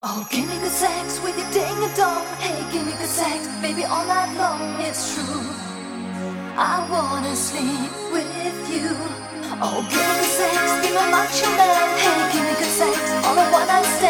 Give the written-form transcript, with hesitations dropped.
Oh, give me good sex with your ding a dong. Hey, give me good sex, baby, all night long. It's true. I wanna sleep with you. Oh, give me good sex, be my macho man. Hey, give me good sex on a one night stand.